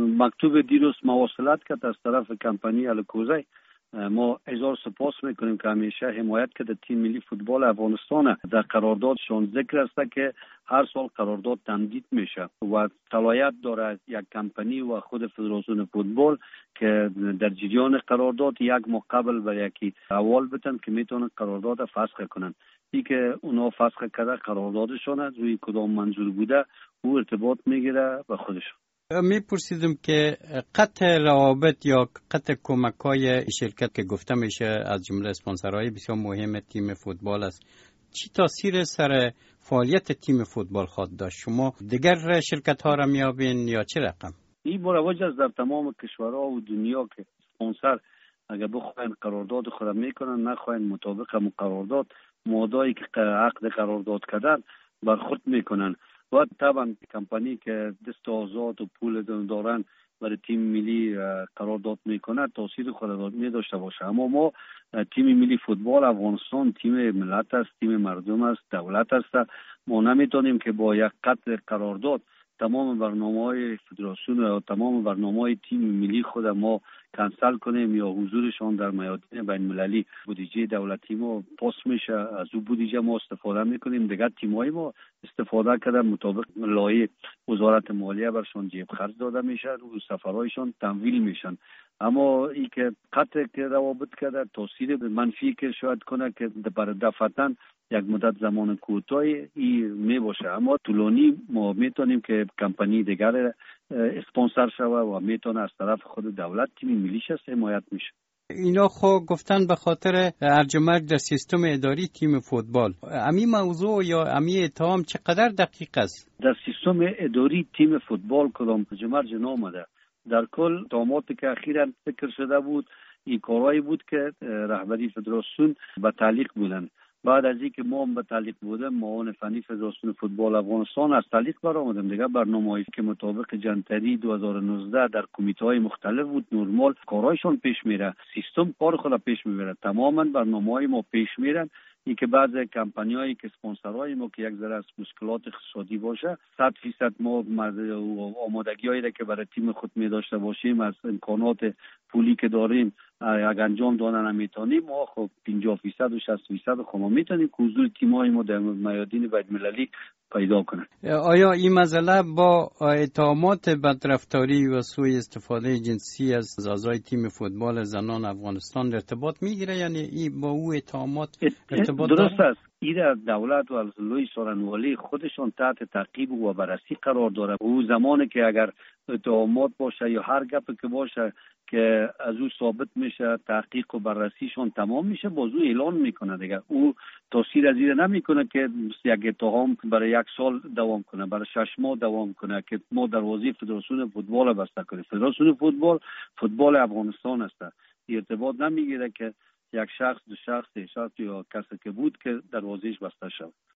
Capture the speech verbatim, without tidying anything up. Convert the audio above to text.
مکتوب دیروز مواصلت کرد از طرف کمپانی الکوزی. ما هزار سپاس میکنیم که همیشه حمایت کرده تیم ملی فوتبال افغانستان. در قراردادشون ذکر است که هر سال قرارداد تمدید میشه و صلاحیت داره یک کمپانی و خود فدراسیون فوتبال که در جریان قرارداد یک ماه قبل به یکی اول بتن که میتونن قرارداد فسخ کنن. ای که اونا فسخ کرده قراردادشون روی کدام منظور بوده او ارتباط میگیره به خودشون. میپرسیدم که قطع روابط یا قطع کمک‌های شرکت که گفته میشه از جمله اسپانسرهای بسیار مهم تیم فوتبال است، چی تاثیر سر فعالیت تیم فوتبال خواهد داشت؟ شما دیگر شرکت‌ها را میابین یا چه رقم؟ این مروج است در تمام کشورها و دنیا که اسپانسر اگر بخواین قرارداد خود میکنن نخواین مطابق قرارداد مادایی که عقد قرارداد کردن برخورد میکنن و طبعا کمپانی که دست آزاد و پول دارن برای تیم ملی قرارداد میکنه تاثیر خود می داشته باشه. اما ما تیم ملی فوتبال افغانستان تیم ملت است، تیم مردم است، دولت است. ما نمیتونیم که با یک قطع قرارداد تمام برنامه‌های فدراسیون و تمام برنامه‌های تیم ملی خود ما کنسل کنیم یا حضورشان در میادین بین المللی. بودجه دولتی ما پاس میشه، از او بودجه ما استفاده میکنیم، دیگر تیم‌های ما استفاده کردن مطابق لایحه وزارت مالیه برشان جیب خرج داده میشه، رو سفرهایشان تمویل میشن. اما ای که قطع روابط کرده تاثیر منفی که شاید کنه که برای دفعتن یک مدت زمان کوتاهی ای می باشه، اما طولانی ما میتونیم که کمپانی دیگر اسپانسر شوه و میتونه از طرف خود دولت تیم ملیش است حمایت میشه. اینا خو گفتن به خاطر ارجمند در سیستم اداری تیم فوتبال. امی موضوع یا امی اتهام چقدر دقیق است؟ در سیستم اداری تیم فوتبال کدام ارجمند نامده. در کل اتهاماتی که اخیراً فکر شده بود این کارهایی بود که رهبری فدراسیون به تعلیق بودن. بعد از اینکه ما به تعلیق بودیم معاون فنی فدراسیون فوتبال افغانستان از تعلیق برآمدیم دیگه برنامه‌ای که مطابق جنتری دو هزار و نوزده در کمیته‌های مختلف بود نرمال کارهایشون پیش میره، سیستم کار خود پیش میبره، تماما برنامه‌های ما پیش میرن. این که بعض کمپانیایی که اسپانسرای ما که یک ذره از مشکلات اقتصادی باشه صد فیصد ما آمادگی‌هایی را که برای تیم خود می داشته باشیم از امکانات پولی که داریم اگر انجام دادن نمیتونیم ما خب پنجاه فیصد و شصت فیصد خب ما میتونیم که حضور تیم‌های ما در میادین بین المللی پیدا کنه. آیا این مسئله با اتهامات بدرفتاری و سوء استفاده جنسی از اعضای تیم فوتبال زنان افغانستان ارتباط میگیره؟ یعنی این با او اتهامات ارتباط داره؟ درست است. این دولت و لوی سورانوالی خودشون تحت تعقیب و بررسی قرار داره. او زمانی که اگر اتهامات باشه یا هر گپ که باشه که از او ثابت میشه تحقیق و بررسیشون تمام میشه باز او اعلان میکنه دیگه. او تاثیر از این نمیکنه که یک اتهام برای یک سال دوام کنه، برای شش ماه دوام کنه که ما دروازه فدراسیون فوتبال بسته کنیم. فدراسیون فوتبال فوتبال افغانستان است. ارتباط نمیگیره که یک شخص دو شخص سه شخص یا کسی که بود که دروازهش بسته شد.